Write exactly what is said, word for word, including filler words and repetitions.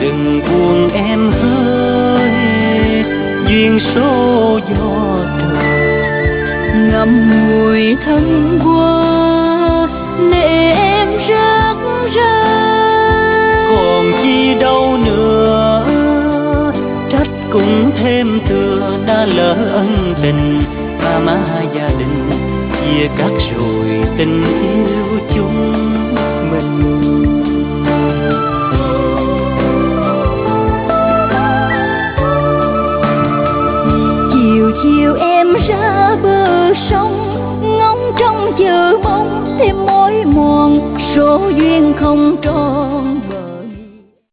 đừng buồn em ơi, duyên số do trời. Ngậm ngùi thân qua để em rớt rơi. Còn chi đâu nữa, trách cũng thêm thừa, đã lỡ ân tình ba má gia đình, chia cắt rồi tình yêu chung mình. Chiều chiều em ra bờ sông, ngóng trông chờ mong thêm mối mòn, số duyên không tròn